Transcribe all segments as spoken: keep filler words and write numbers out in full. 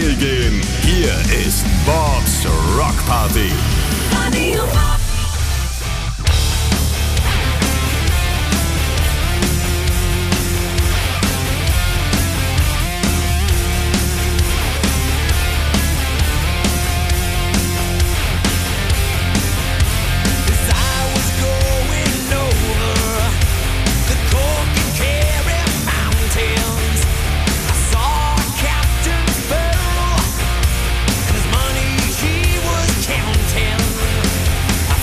steil gehen. Hier ist Bobs Rock Party. Radio Bob. His money he was counting.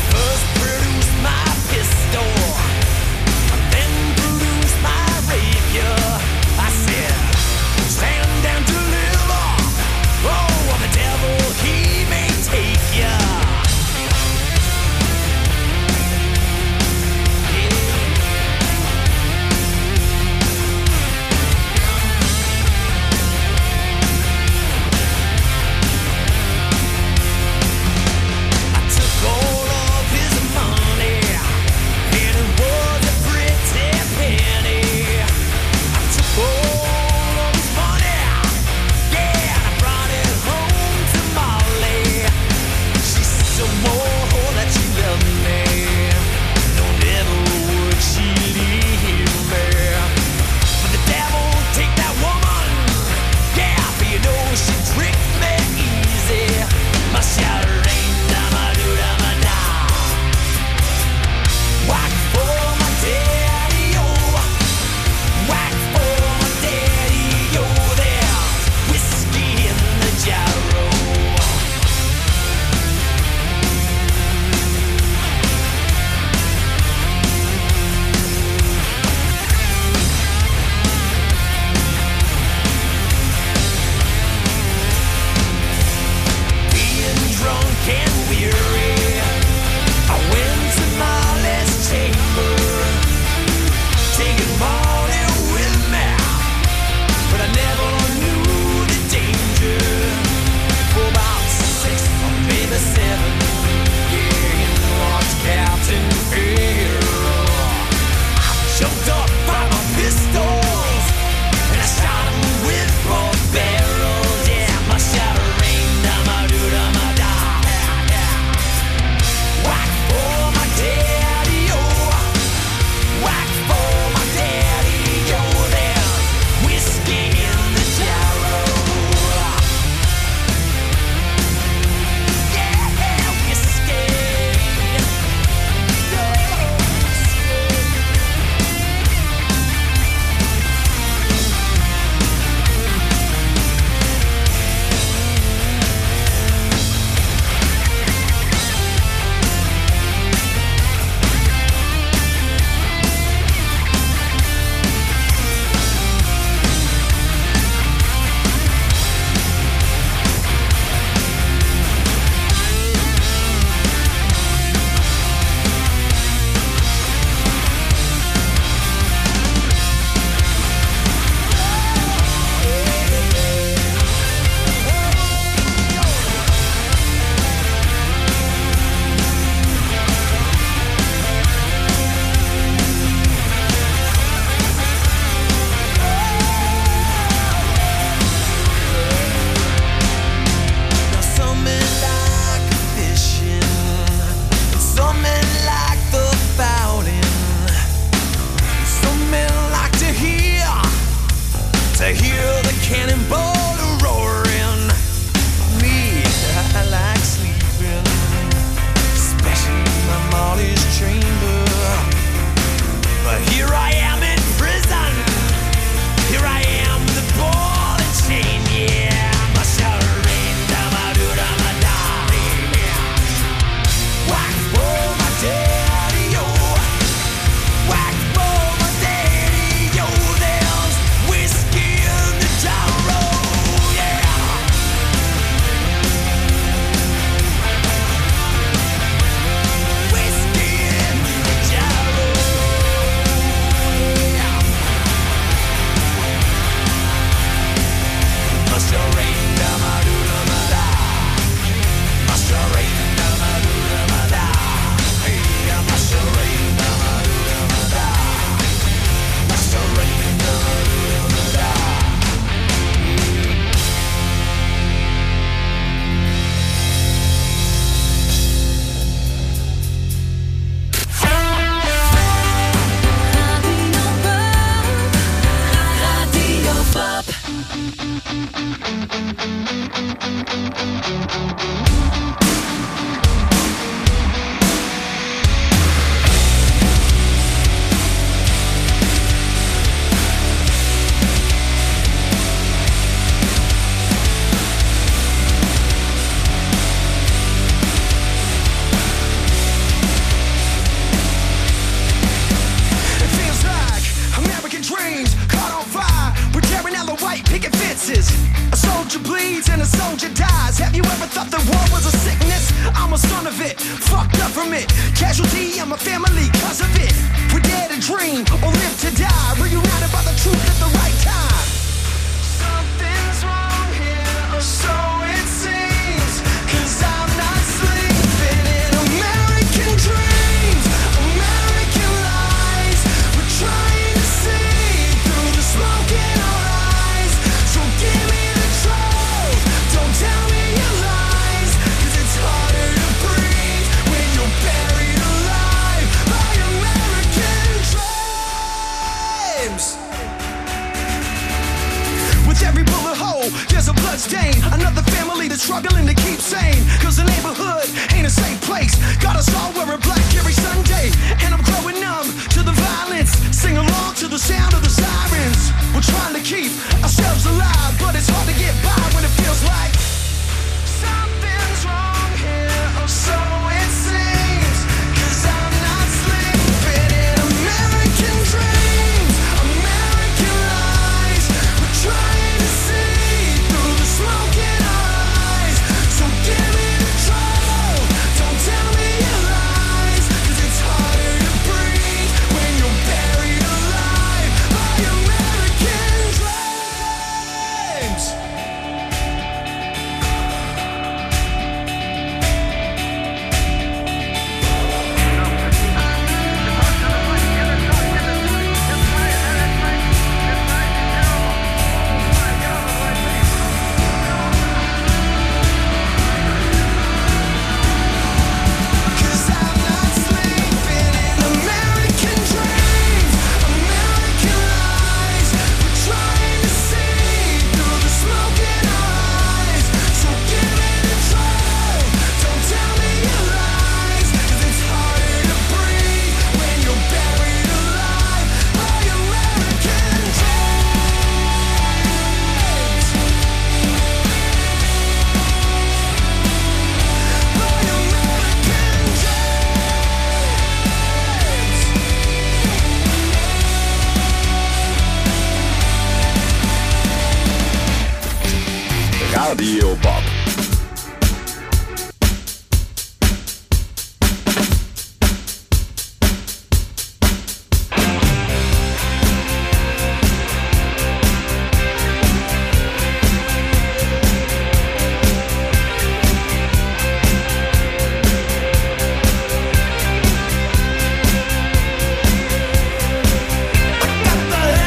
Radio Bob.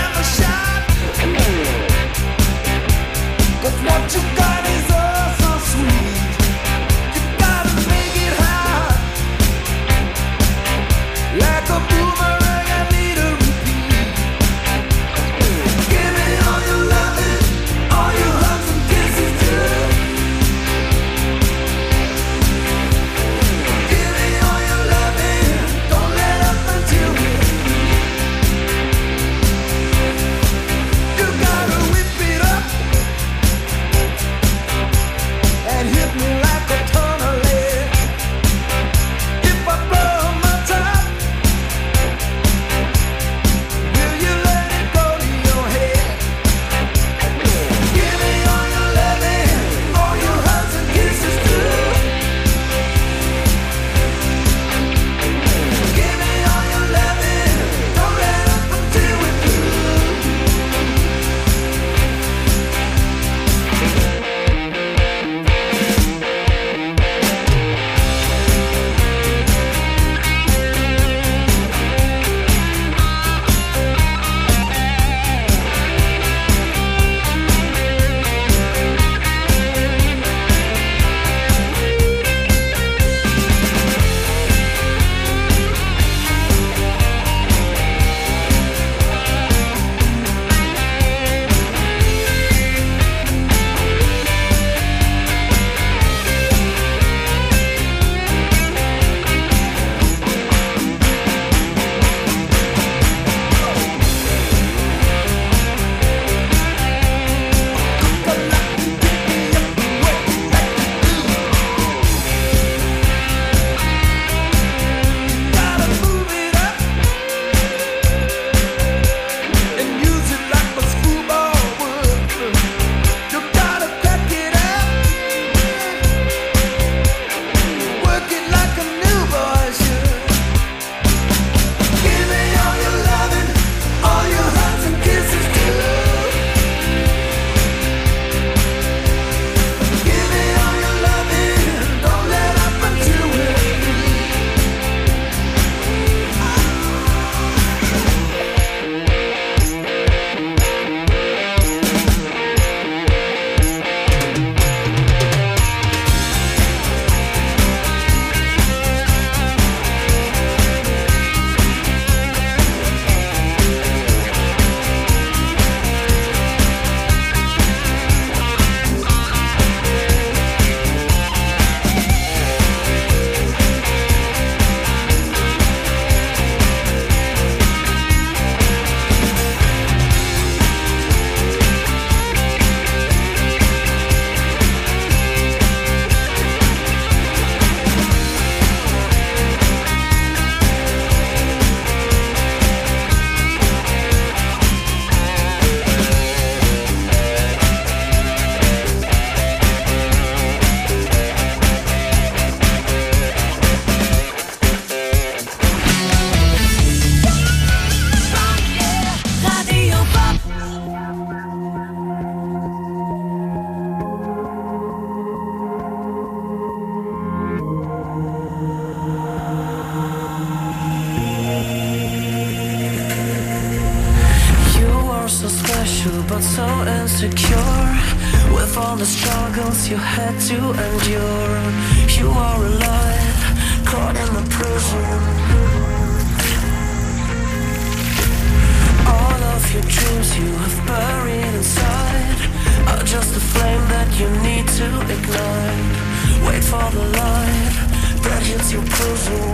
What you got is awesome. the struggles you had to endure. You are alive, caught in the prison. All of your dreams you have buried inside are just a flame that you need to ignite. Wait for the light that hits your prison.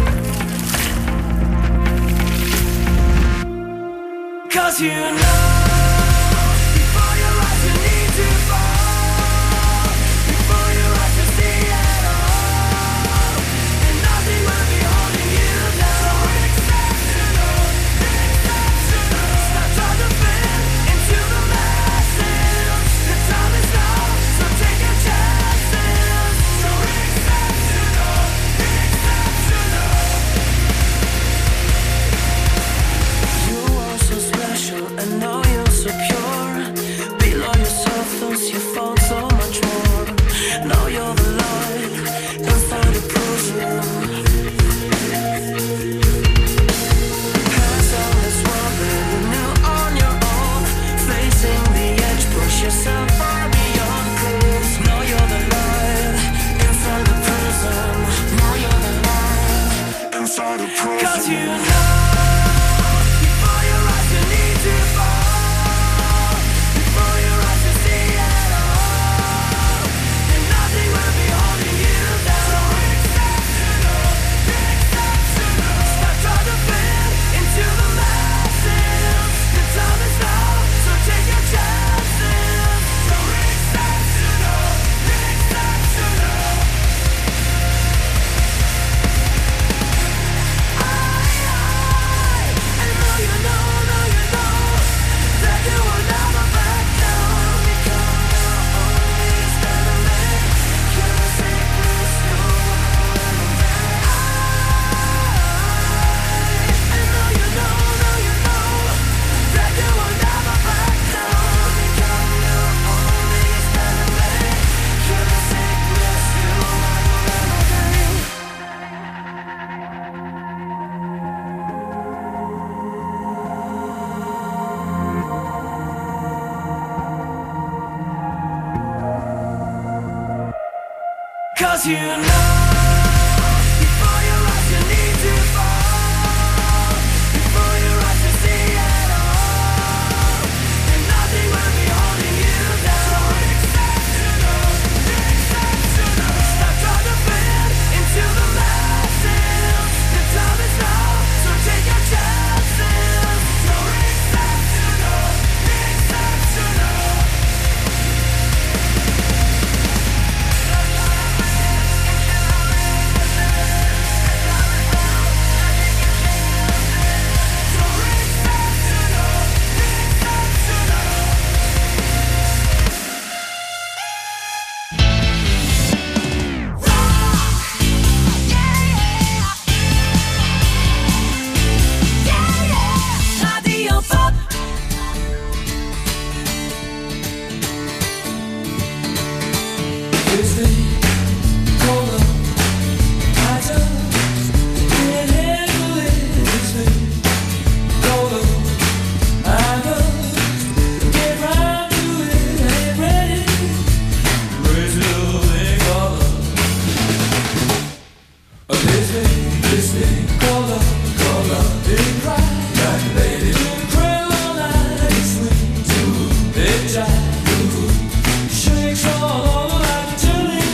Cause you know before your eyes you need to fall, before your eyes you see it all, and nothing will be holding you down. So exceptional, exceptional. Stop trying to fit into the masses. The time is now, so take your chances. So exceptional, exceptional. You are so special and know you're so pure. Below yourself, those you found so much more. Now you're the light inside the prison. Hands on this world, living new on your own. Facing the edge, push yourself far beyond. Cause now you're the light inside the prison. Now you're the light inside the prison. Cause you know before your eyes you need to fall, before your eyes you see it all, and nothing will be holding you down. So exceptional, exceptional. Stop trying to fit into the masses. The time is now, so take your chances. So exceptional, exceptional. I, I, I know you know, know you know that you will never back down, because you're only standing there. You're a sickness, you I, I know you know, know you know that you will never back down, because you're only standing there. You're a sickness, you Cause you know before your eyes you need to fall, before your eyes you see it all, and nothing will be holding you down. So exceptional, exceptional. Stop trying to fit into the masses. The time is now, so take your chances. So exceptional, exceptional. Radio Pop. This thing called love, I just can't handle it. This thing called love, I must get round to it. Ain't ready, crazy little thing called love. This thing, this thing called love, called love, it cry like a lady to the cradle all night. It swings to it jive, shakes all over like a chilling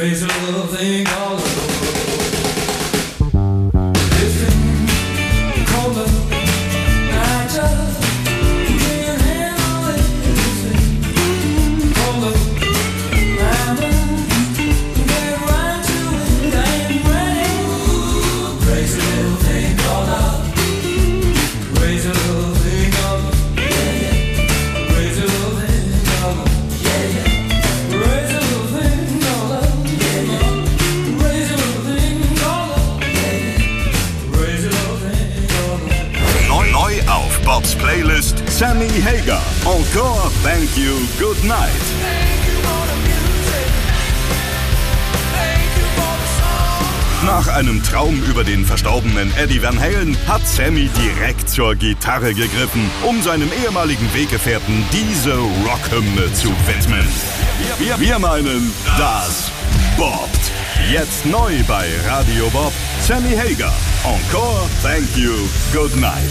crazy little thing called love. This thing called love, I just can't handle it. This thing called love, I must get right to it. I ain't ready. Crazy little thing called love. Crazy little thing called love. Yeah, yeah. Crazy little thing called love. Yeah, yeah. Crazy little thing called love. Yeah, yeah. Crazy little thing called love. Yeah, yeah. Crazy little thing called love. Neu, neu auf Bobs Playlist Sammy Hagar. Encore Thank You, Good Night. Nach einem Traum über den verstorbenen Eddie Van Halen hat Sammy direkt zur Gitarre gegriffen, um seinem ehemaligen Weggefährten diese Rockhymne zu widmen. Wir, wir meinen, das bobbt. Jetzt neu bei Radio Bob, Sammy Hagar. Encore Thank You, Good Night.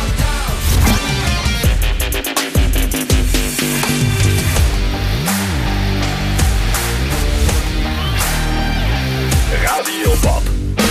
Radio Bob.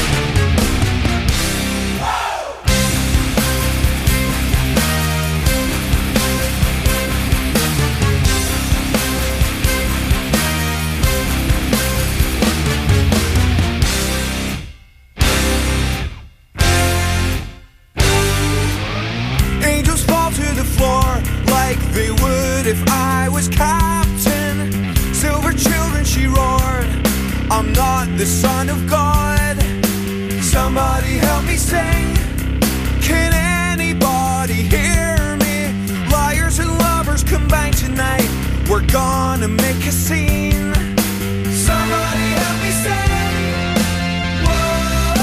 Angels fall to the floor like they would if I was captain. Silver children, she roared, I'm not the son of God. Somebody help me sing. Can anybody hear me? Liars and lovers combine tonight. We're gonna make a scene. Somebody help me sing. Whoa.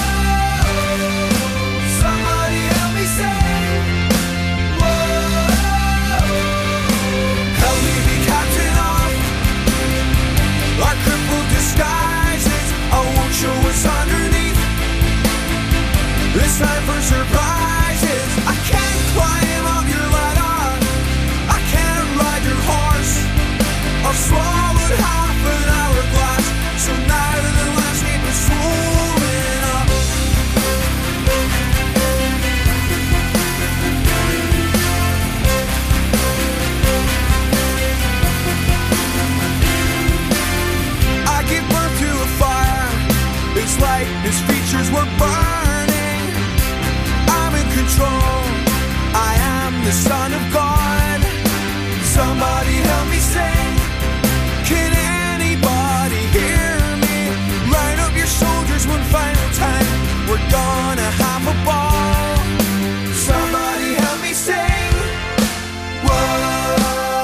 Somebody help me sing. Whoa. Help me be captain of our crippled disguises. I won't show what's underneath. This time for surprises. I can't climb up your ladder. I can't ride your horse. I've swallowed half an hourglass, so nevertheless keep it swollen up. this light, his features were burning. I'm in control, I am the Son of God. Somebody help me sing. Can anybody hear me? Line up your soldiers one final time. We're gonna have a ball. Somebody help me sing. Whoa.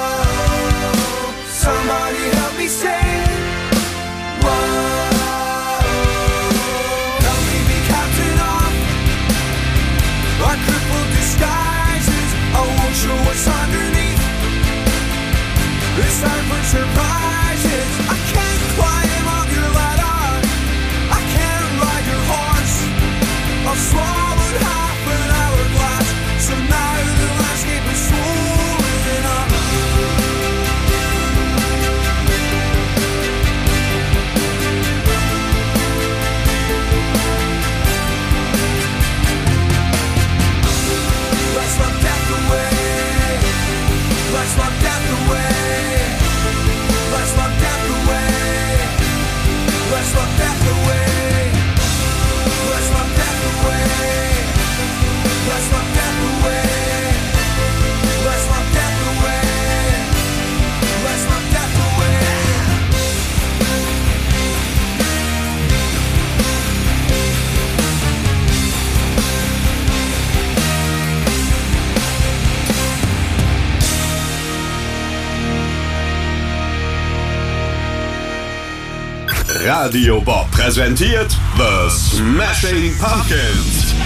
Somebody help me sing. Whoa. Help me be captain of our crippled disguises. I won't show what's underneath. It's time for surprises. I can't climb up your ladder. I can't ride your horse. I've swallowed half an hourglass, so now the landscape is swollen up. Let's lock death away. Let's lock death away. Let's lock death away. Let's lock death away. Let's lock death away. Let's lock death away. Let's lock death away. Let's lock death away. Radio Bob präsentiert The Smashing Pumpkins.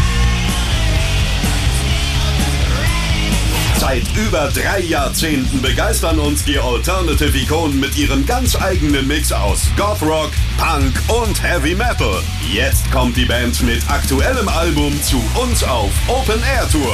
Seit über drei Jahrzehnten begeistern uns die Alternative-Ikonen mit ihrem ganz eigenen Mix aus Goth-Rock, Punk und Heavy Metal. Jetzt kommt die Band mit aktuellem Album zu uns auf Open-Air-Tour.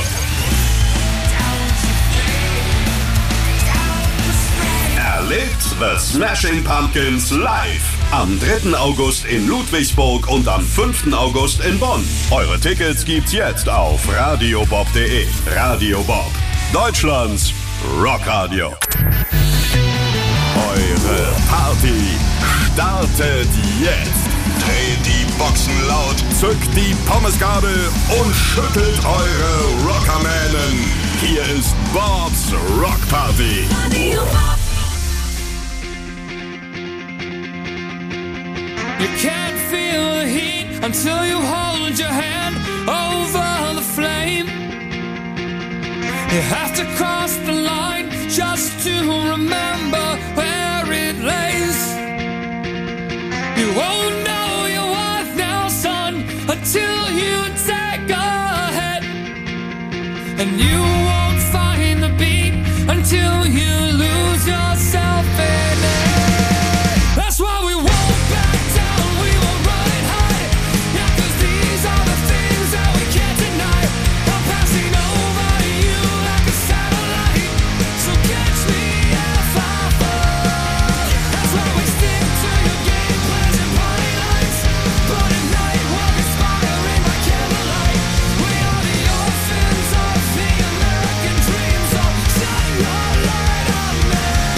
Erlebt The Smashing Pumpkins live am dritten August in Ludwigsburg und am fünften August in Bonn. Eure Tickets gibt's jetzt auf radiobob punkt de. Radio Bob, Deutschlands Rockradio. Eure Party startet jetzt. Dreht die Boxen laut, zückt die Pommesgabel und schüttelt eure Rockermähnen. Hier ist Bobs Rockparty. You can't feel the heat until you hold your hand over the flame. You have to cross the line just to remember where it lays. You won't know your worth now, son, until you take a hit. And you won't find the beat until you lose yourself in it. That's why we won't back down, we won't run and hide. Yeah, 'cause these are the things that we can't deny. I'm passing over you like a satellite, so catch me if I fall. That's why we stick to your game plans and party lights. But at night we're conspiring by candlelight. We are the orphans of the American dream, so shine your light on me.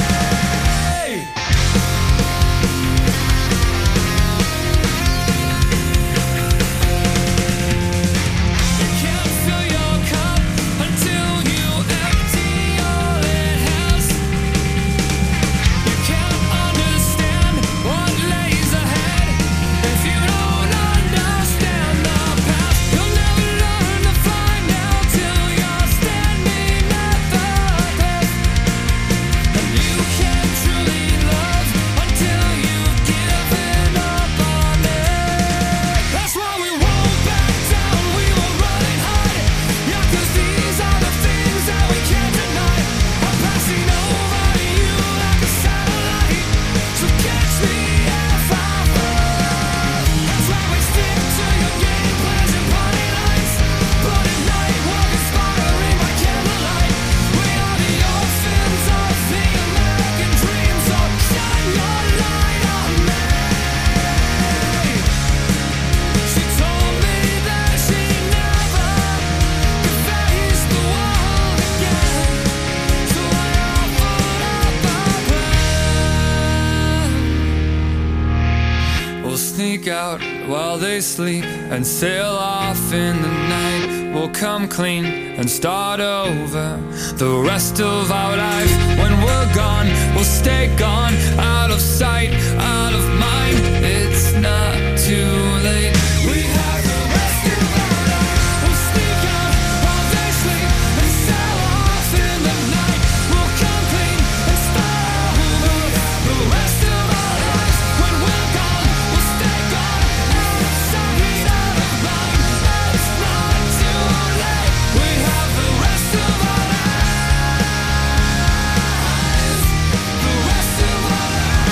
You can't fill your cup until you empty all it has. You can't understand what lays ahead if you don't understand the past. You'll never learn to fly now till you're standing at the best. And you can't truly love until you've given up on it. That's why we won't back down, we won't run and hide. Yeah, 'cause these are the things that we can't deny. I'm passing over you like a satellite, so catch me if I fall. That's why we stick to your game plans and party lights. But at night we're conspiring by candlelight. We are the orphans of the American dream, so shine your light on me. She told me that she never could face the world again, so I offered up a plan. We'll sneak out while they sleep and sail off in the night. We'll come clean and start over the rest of our life. When we're gone, we'll stay gone, out of sight, out of mind. It's not too late. We have the rest of our life. We'll sneak out while they sleep and sail off in the night. We'll come clean and start over the rest of our lives. When we're gone, we'll stay gone, out of sight, out of mind. It's not too late. We have the rest of our lives. The rest of our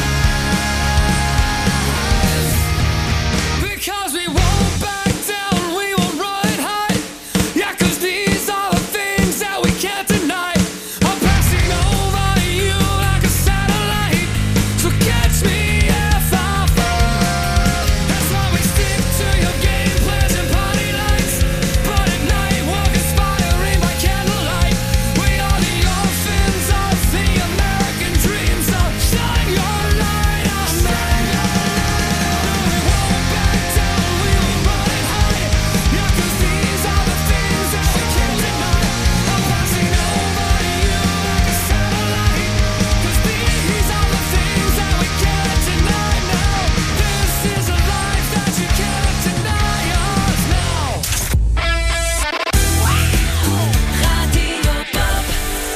lives. Because we won't back down, we won't run high. Yeah, 'cause these are the things that we can't deny. I'm passing over you like a satellite, so catch me if I fall. That's why we stick to your game plans and party lights. But at night, walk inspiring by candlelight. We are the orphans of the American dream, so shine your light on me. We won't back down, we will run high. Yeah, 'cause these are the things that we can't deny. I'm passing over you like a satellite, 'cause these are the things that we can't deny now. This is a life that you can't deny us now. Radio Pop.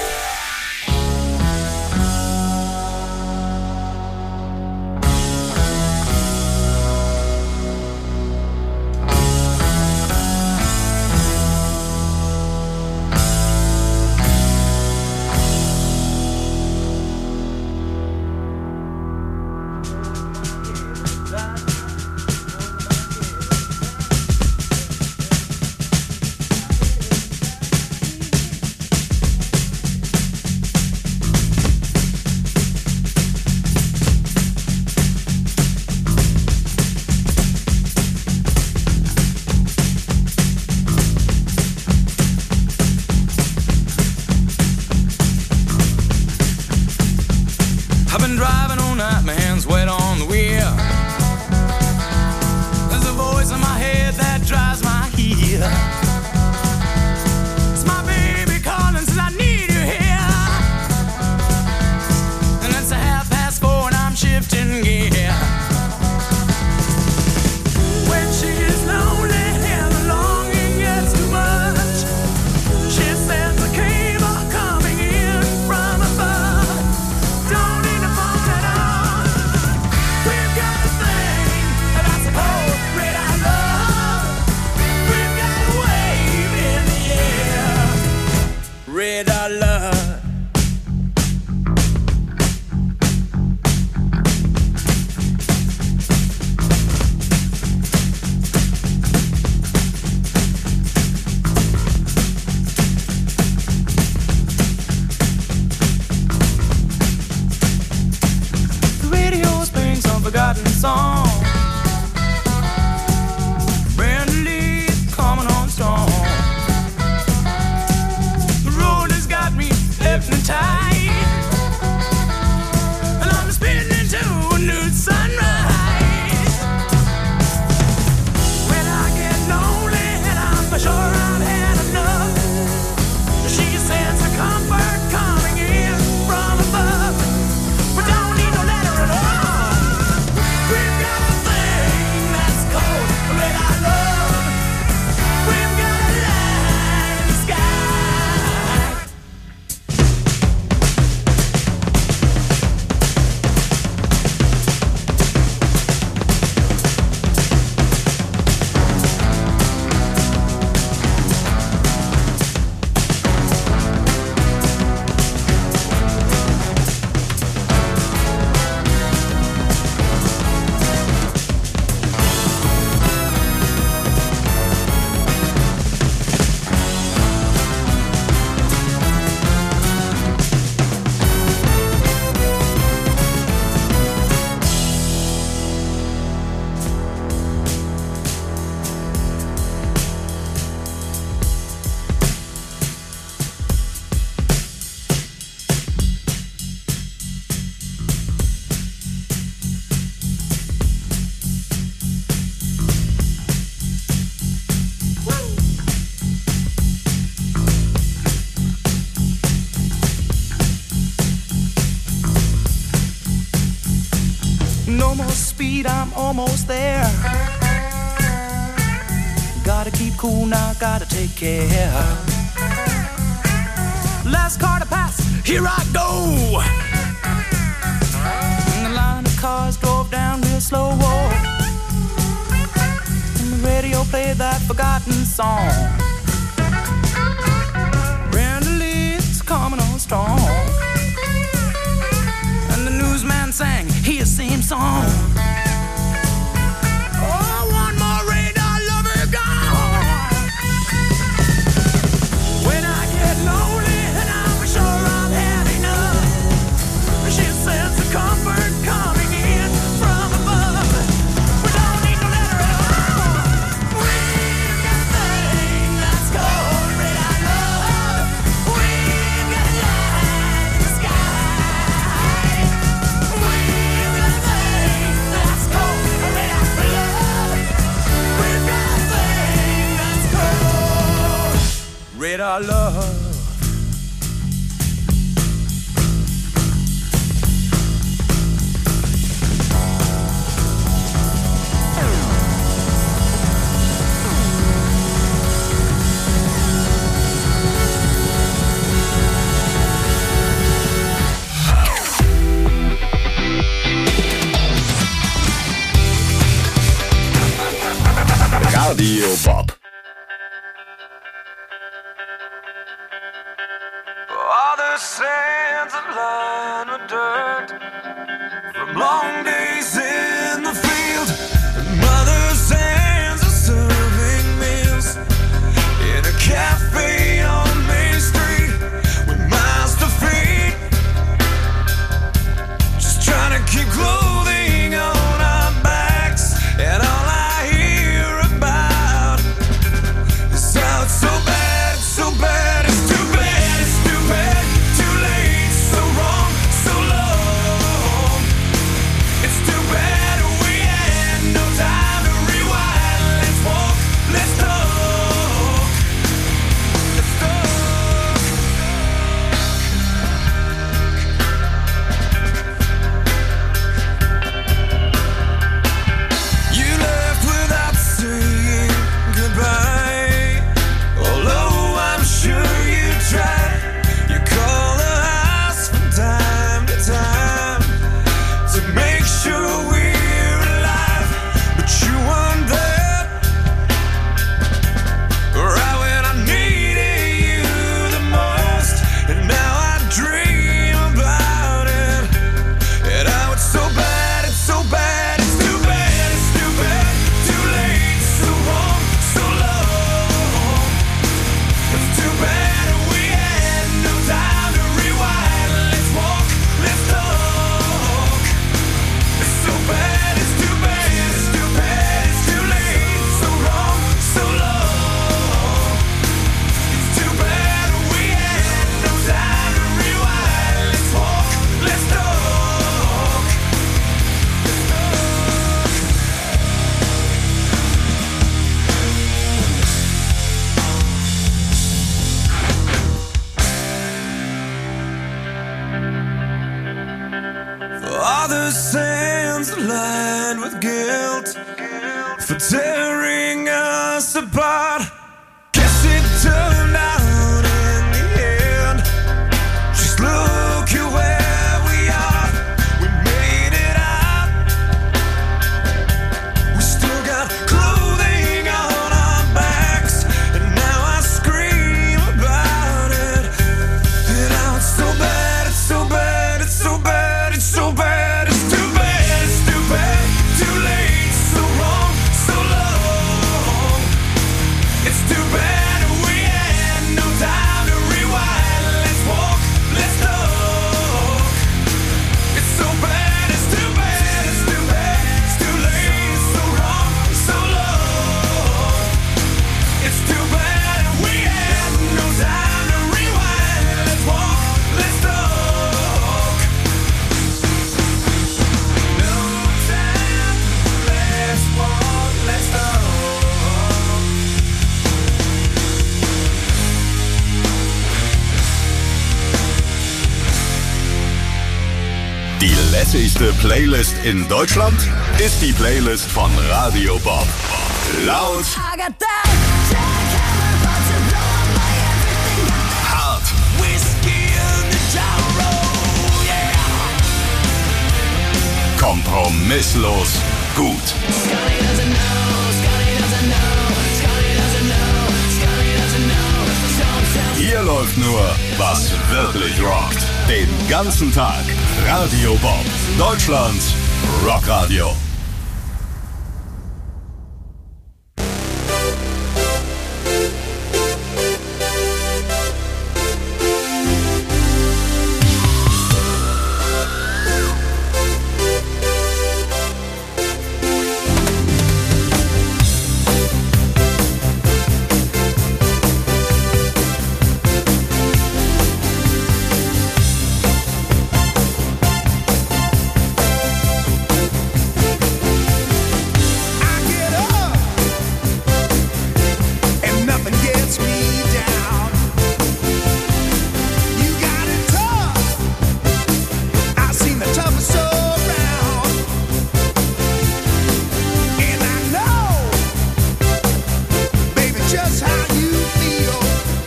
I've been driving all night, my hands wet on the wheel. There's a voice in my head that drives my heel. It's my baby calling, says I need you here. And it's a half past four and I'm shifting gear. When she is lonely and the longing gets too much, she sends a cable coming in from above. Don't need a phone at all. We've got a thing that I suppose great I love. We've got a way speed, I'm almost there. Gotta keep cool now, gotta take care. Last car to pass, here I go. And the line of cars drove down real slow. And the radio played that forgotten song. Brenda Lee's coming on strong. And the newsman sang his same song. Oh, one more radar lover gone. When I get lonely and I'm sure I've had enough, she says the comfort coming in from above. We don't need no letter at all. We've got a thing that's called radar love. We've got a light in the sky. We've got a thing that's called radar love. We've got a thing that's called radar love. Radio Bob. All the sands are lined with dirt from long days in the field. And mother's hands are serving meals in a cafe on Main Street with miles to feed. Just trying to keep clothing on our backs, and all I hear about is how it's so bad, it's so bad, it's too bad, it's too bad, too late, so wrong, so long. It's too bad we had no time to rewind. Let's walk, let's talk, let's talk. You left without saying goodbye, although I'm sure you tried. You call the house from time to time to make sure we're alive, but you weren't there right when I needed you the most. And now I dream about it, and how it's so bad, it's so bad, it's too bad, it's too bad, too late, so wrong, so long. It's too bad we had no time to rewind. Let's walk, let's talk. It's so bad, it's too bad, it's too bad, it's too late, so wrong, so long. It's too bad we had no time to rewind. Let's walk, let's talk. Let's talk. All the sands are lined with guilt for tearing us apart. Guess it turned out in the end. Just look at where we are. We made it out. We still got clothing on our backs, and now I scream about it. And now it's so bad, it's so bad, it's so bad, it's so bad, it's too bad, it's too bad, too late, so wrong, so long. It's too bad we had no time to rewind. Let's walk, let's talk. It's so bad, it's too bad, it's too bad, it's too late, it's so wrong, so long. It's too bad we had no time to rewind. Let's walk, let's talk. No time, let's walk, let's talk. Die lässigste Playlist in Deutschland? ist die Playlist von Radio Bob. Laut, I got that jackhammer about to blow up my everything. hart, Whiskey in the Tyrol, yeah. kompromisslos, gut. Scotty doesn't know, Scotty doesn't know, Scotty doesn't know, Scotty doesn't know. Don't tell Hier läuft nur, was wirklich rockt. Den ganzen Tag. Radio Bob. Deutschlands Rockradio. I get up and nothing gets me down. You got it tough. I've seen the toughest around, and I know, baby, just how you feel.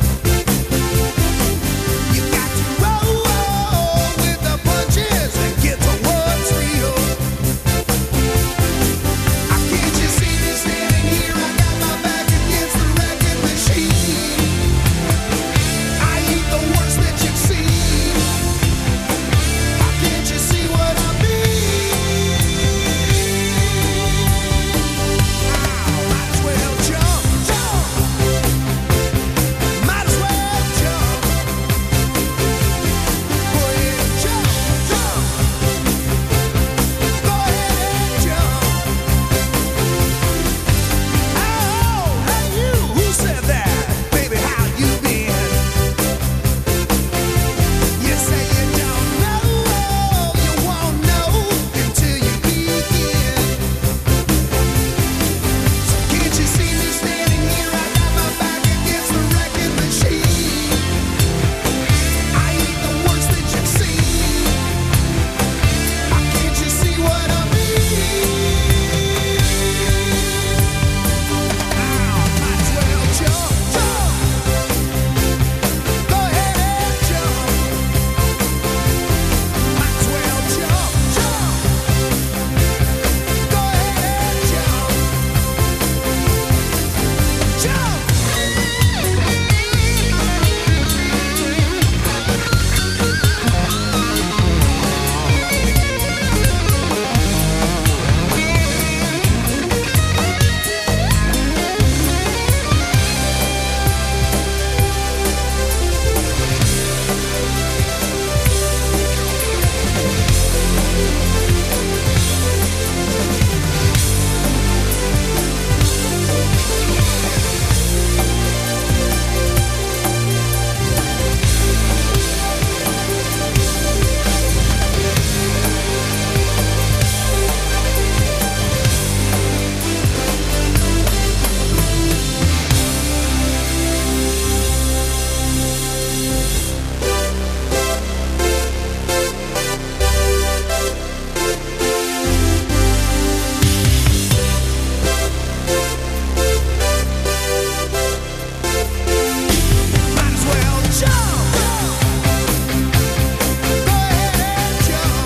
You got to roll with the punches and get to what's real. I can't you see me standing here? I got my back against the wrecking machine. I ain't the worst that you've seen. How can't you see what I mean? Might as well jump, jump. Might as well jump. Go ahead, jump, jump. Go ahead and jump. Oh, hey you, who said that? Baby, how you been? You say you don't know, you won't know until you begin. So can't you see me standing here? I got my back against the wrecking machine. I ain't the worst that you've seen. How can't you see what I mean? Might as well jump, jump. Go ahead and jump. Might as well jump, jump. Go ahead and jump. Jump. Might as well jump. Go ahead and jump.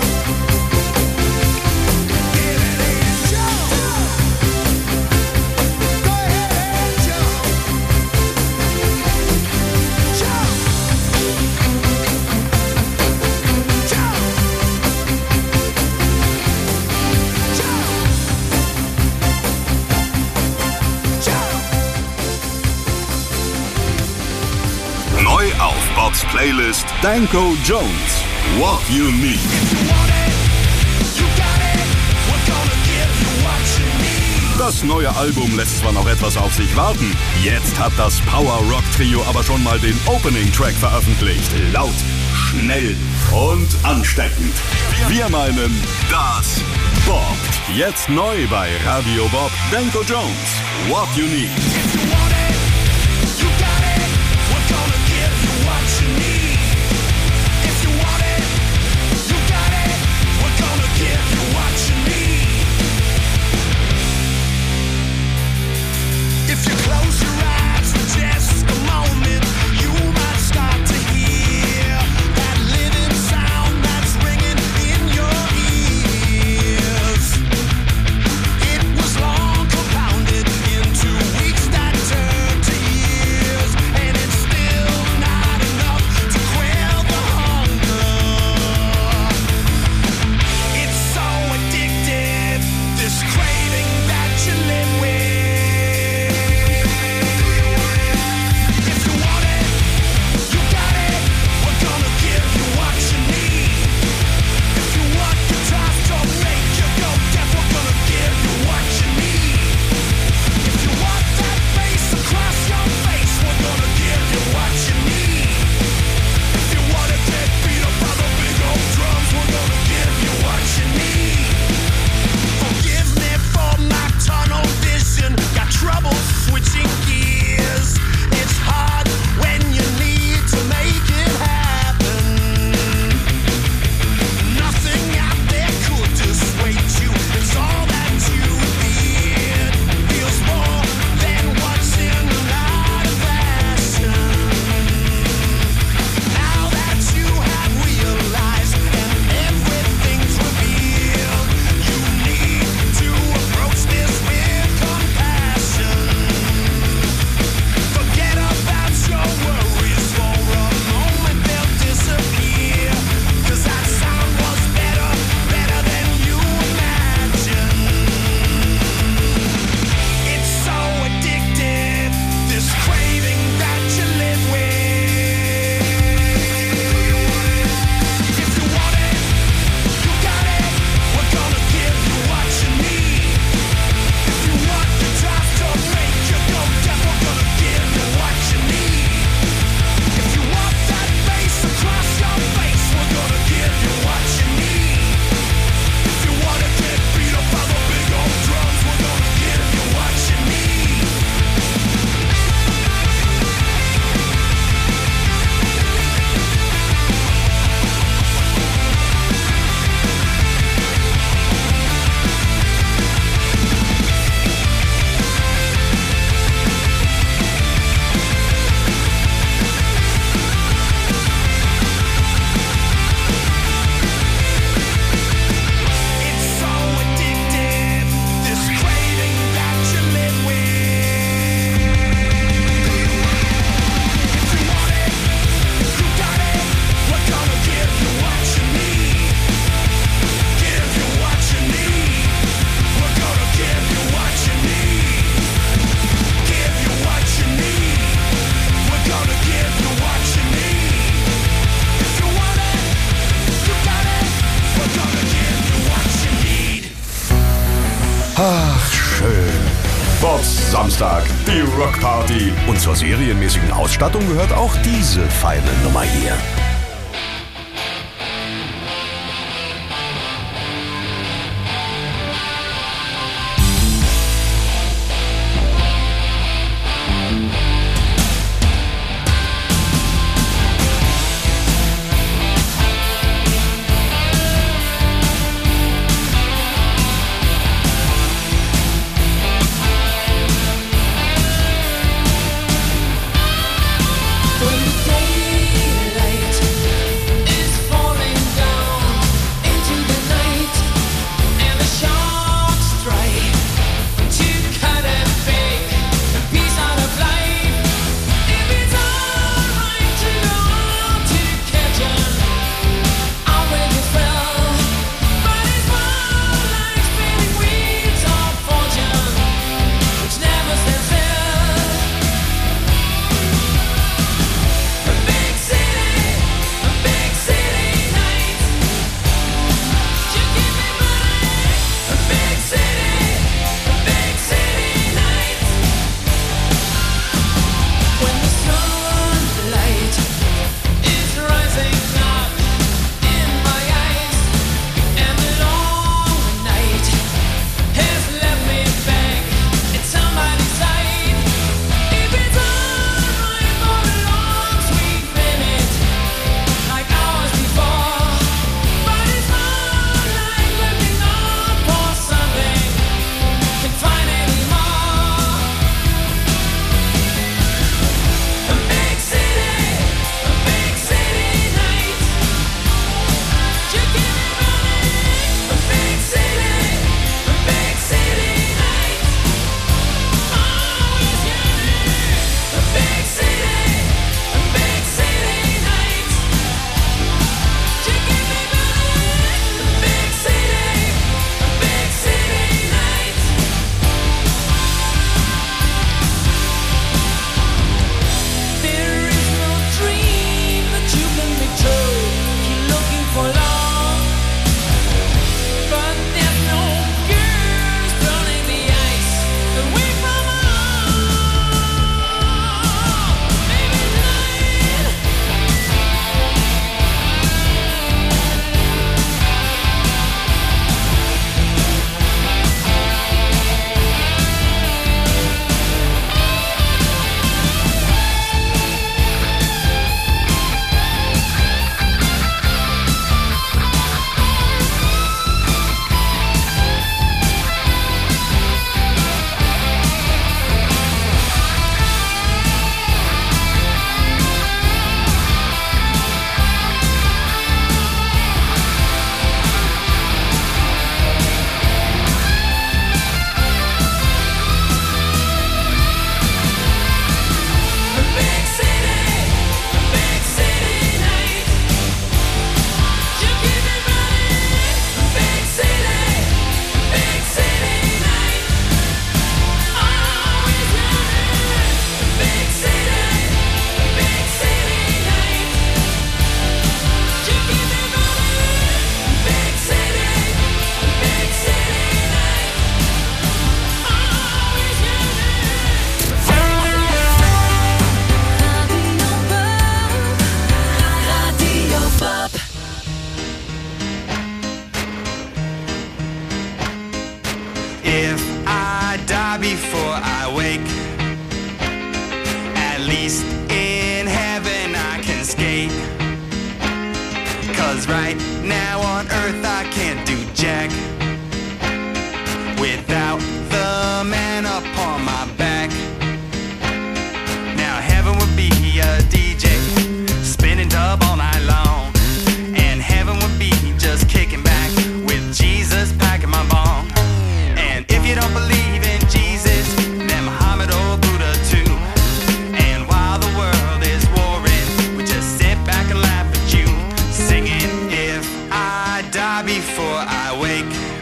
Get it and jump. Go ahead and jump. Jump. Jump. Jump. Jump. Neu auf Bobs Playlist Danko Jones. What You Need. Das neue Album lässt zwar noch etwas auf sich warten, jetzt hat das Power Rock Trio aber schon mal den Opening Track veröffentlicht. Laut, schnell und ansteckend. Wir meinen das Bob. Jetzt neu bei Radio Bob, Danko Jones. What You Need. If you want it, you got it. We're gonna give you what you need. Samstag, die Rockparty. Und zur serienmäßigen Ausstattung gehört auch diese feine Nummer hier. When the daylight least in heaven I can skate. Cause right now on earth I can't do jack without the man upon my back. Now heaven would be a D J spinning dub all night long, and heaven would be just kicking back with Jesus packing my bong. And if you don't believe in Jesus, then Muhammad or Buddha too. And while the world is warring, we just sit back and laugh at you, singing, if I die before I wake,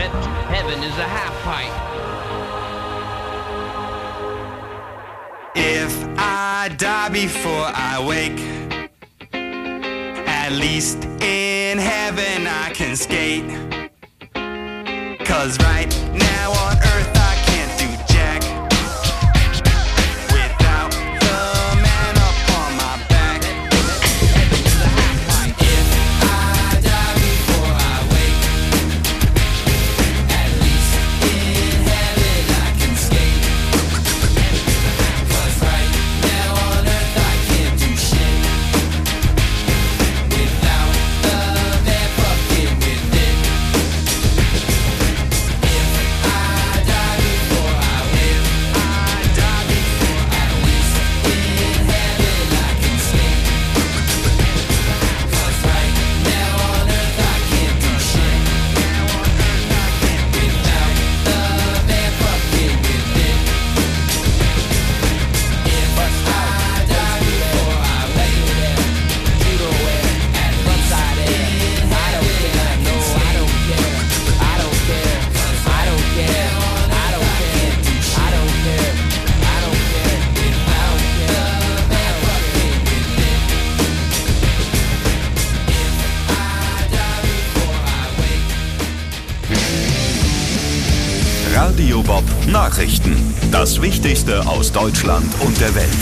that heaven is a half pipe. If I die before I wake, at least in heaven I can skate. Cause right now on earth I can't do jack without the man up on my back. If I die before I wake, at least in heaven I can skate. Cause right now on earth I can't do shit without the man fucking with it. Radio Bob Nachrichten. Das Wichtigste aus Deutschland und der Welt.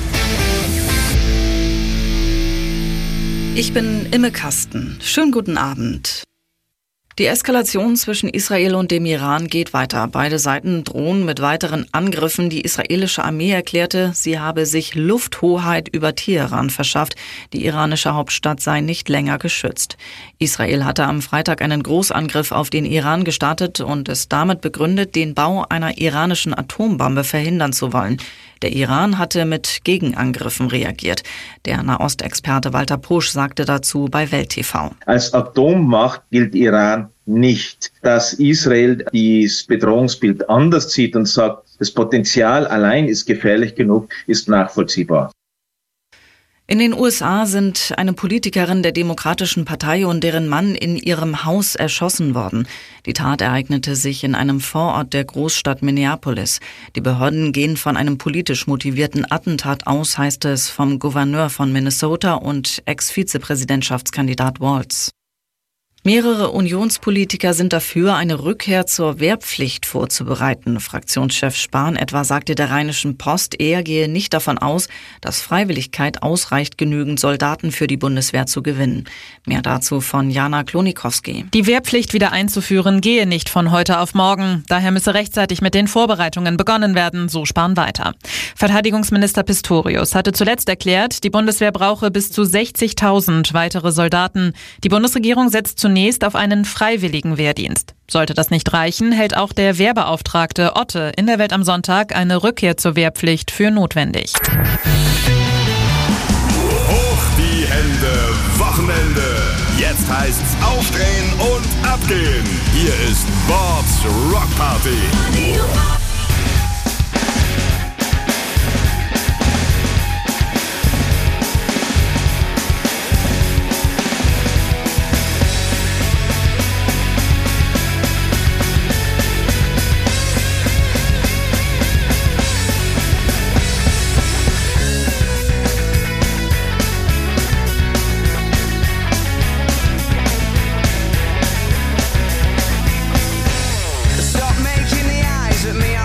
Ich bin Imme Kasten. Schönen guten Abend. Die Eskalation zwischen Israel und dem Iran geht weiter. Beide Seiten drohen mit weiteren Angriffen. Die israelische Armee erklärte, sie habe sich Lufthoheit über Teheran verschafft. Die iranische Hauptstadt sei nicht länger geschützt. Israel hatte am Freitag einen Großangriff auf den Iran gestartet und es damit begründet, den Bau einer iranischen Atombombe verhindern zu wollen. Der Iran hatte mit Gegenangriffen reagiert. Der Nahostexperte Walter Posch sagte dazu bei Welt T V. Als Atommacht gilt Iran nicht. Dass Israel das Bedrohungsbild anders sieht und sagt, das Potenzial allein ist gefährlich genug, ist nachvollziehbar. In den U S A sind eine Politikerin der Demokratischen Partei und deren Mann in ihrem Haus erschossen worden. Die Tat ereignete sich in einem Vorort der Großstadt Minneapolis. Die Behörden gehen von einem politisch motivierten Attentat aus, heißt es vom Gouverneur von Minnesota und Ex-Vizepräsidentschaftskandidat Walz. Mehrere Unionspolitiker sind dafür, eine Rückkehr zur Wehrpflicht vorzubereiten. Fraktionschef Spahn etwa sagte der Rheinischen Post, er gehe nicht davon aus, dass Freiwilligkeit ausreicht, genügend Soldaten für die Bundeswehr zu gewinnen. Mehr dazu von Jana Klonikowski. Die Wehrpflicht wieder einzuführen gehe nicht von heute auf morgen. Daher müsse rechtzeitig mit den Vorbereitungen begonnen werden, so Spahn weiter. Verteidigungsminister Pistorius hatte zuletzt erklärt, die Bundeswehr brauche bis zu sechzigtausend weitere Soldaten. Die Bundesregierung setzt zunächst Zunächst auf einen freiwilligen Wehrdienst. Sollte das nicht reichen, hält auch der Wehrbeauftragte Otte in der Welt am Sonntag eine Rückkehr zur Wehrpflicht für notwendig. Hoch die Hände, Wochenende. Jetzt heißt's aufdrehen und abgehen. Hier ist Bobs Rockparty. Stop making the eyes at me.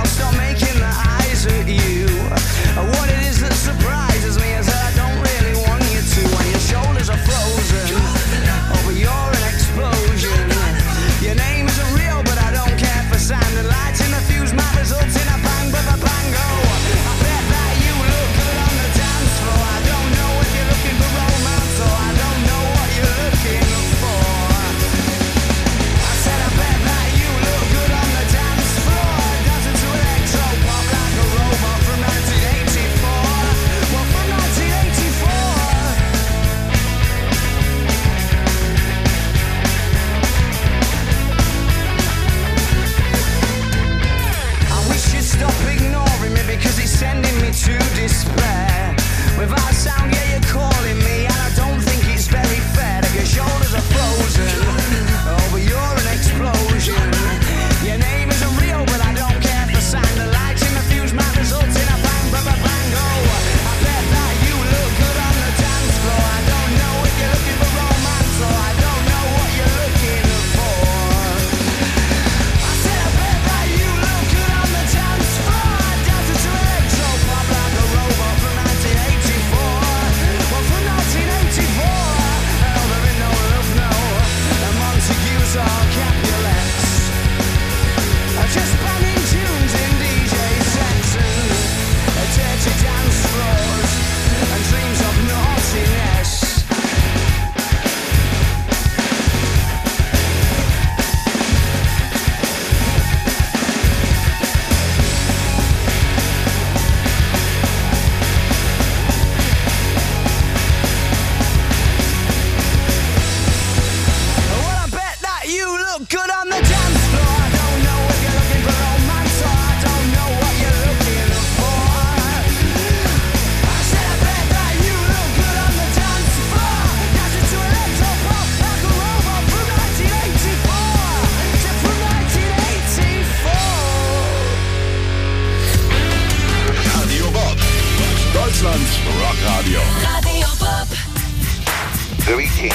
Rockradio. Radio Bob. Greetings.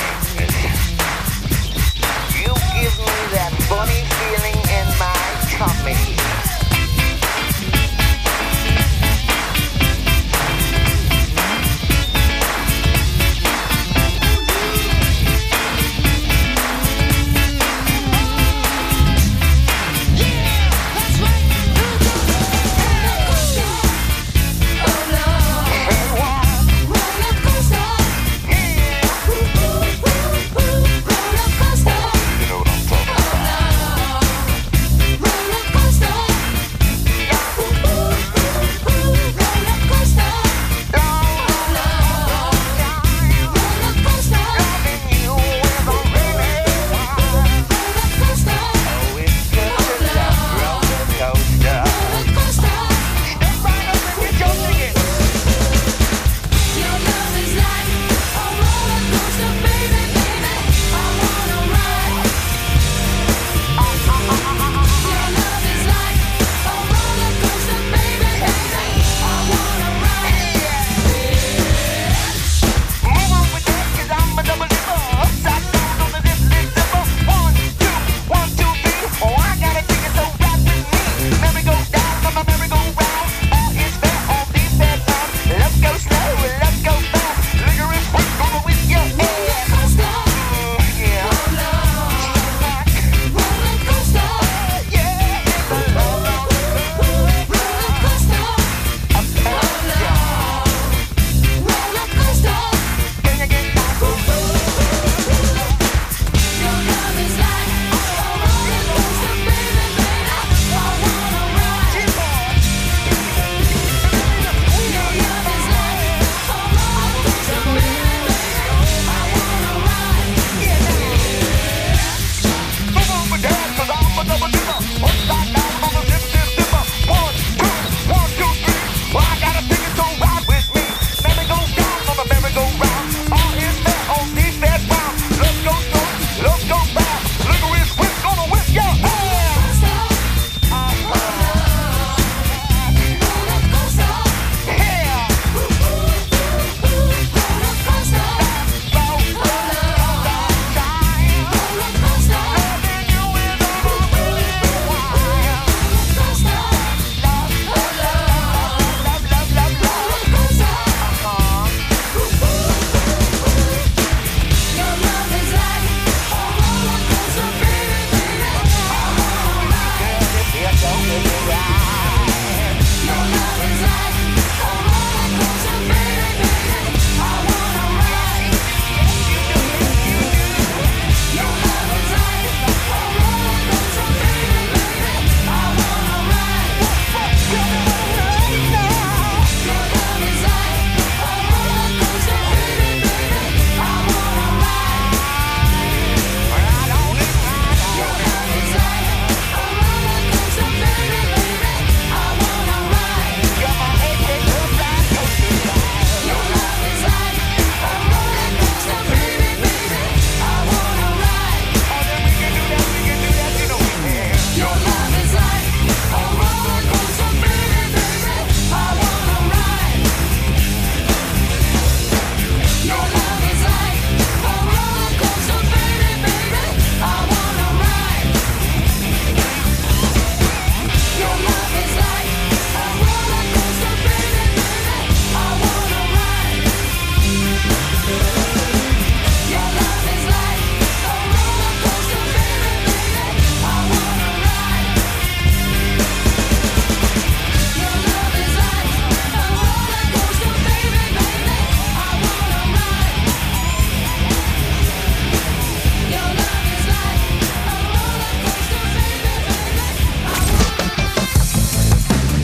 You give me that funny feeling in my tummy.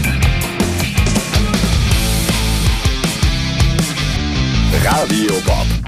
Radio Bob.